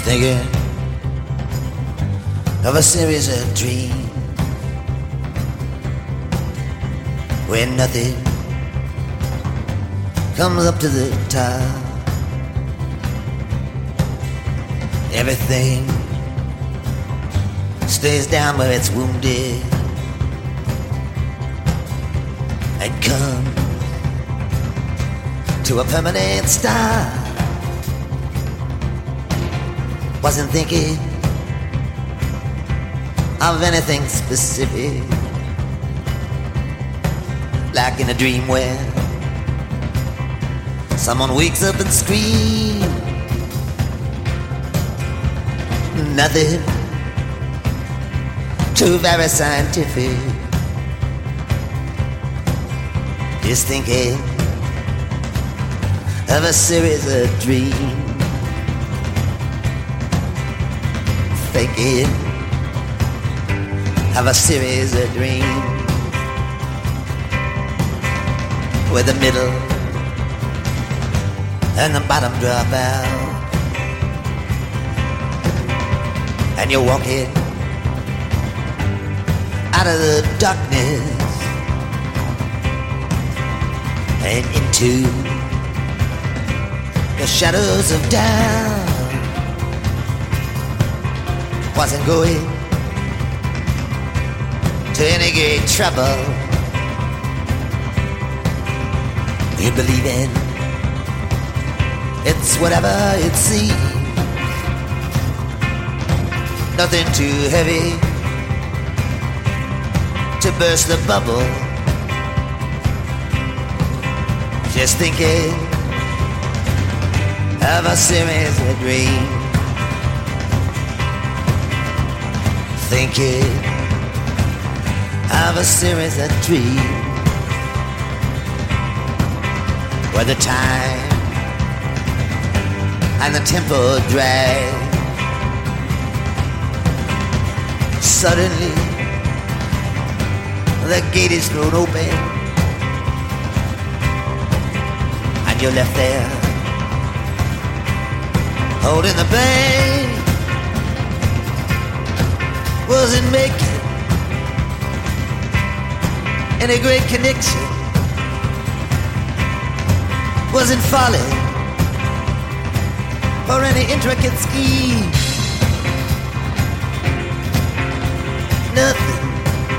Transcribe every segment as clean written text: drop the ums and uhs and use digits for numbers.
Thinking of a series of dreams where nothing comes up to the top. Everything stays down where it's wounded and come to a permanent stop. Wasn't thinking of anything specific, like in a dream where someone wakes up and screams. Nothing too very scientific, just thinking of a series of dreams. Thinking of a series of dreams where the middle and the bottom drop out, and you're walking out of the darkness and into the shadows of doubt. Wasn't going to any great trouble in believing it's whatever it seems. Nothing too heavy to burst the bubble. Just thinking of a series of dreams. Thinking of a series of dreams where the time and the tempo drag. Suddenly the gate is thrown open and you're left there holding the bag. Wasn't making any great connection, wasn't falling for any intricate scheme. Nothing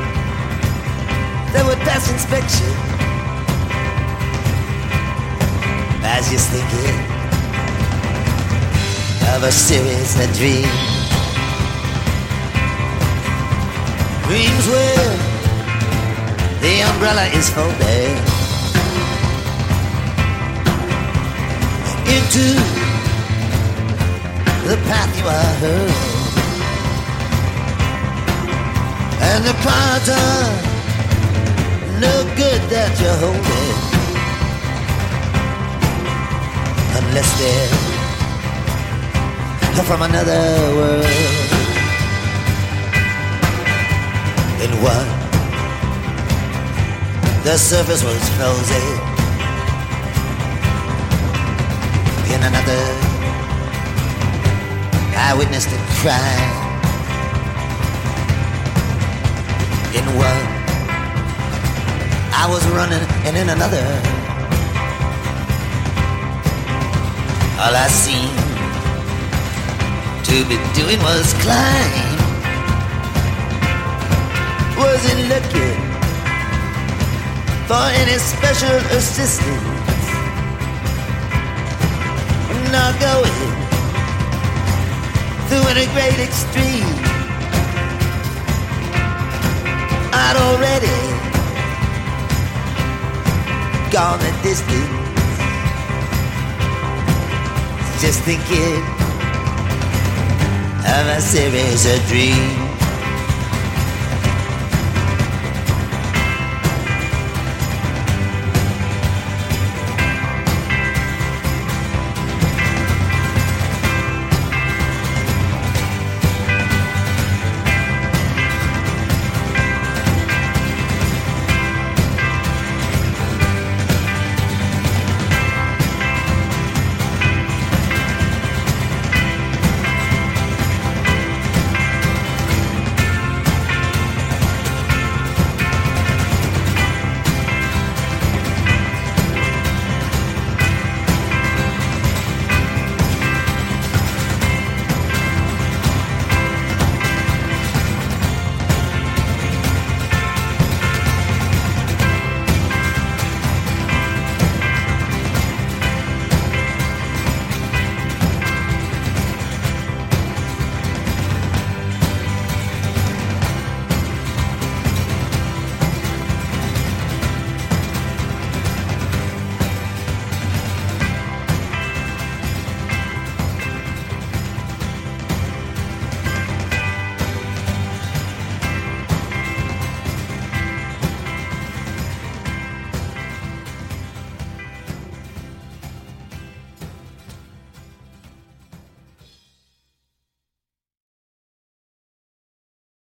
that would pass inspection. I was just thinking of a series of dreams. Dreams where the umbrella is folded into the path you are hurled, and the cards are no good that you're holding unless they're from another world. In one, the surface was frozen. In another, I witnessed a crime. In one, I was running, and in another, all I seemed to be doing was climb. Wasn't looking for any special assistance, not going through any great extreme. I'd already gone the distance, just thinking of a series of dreams.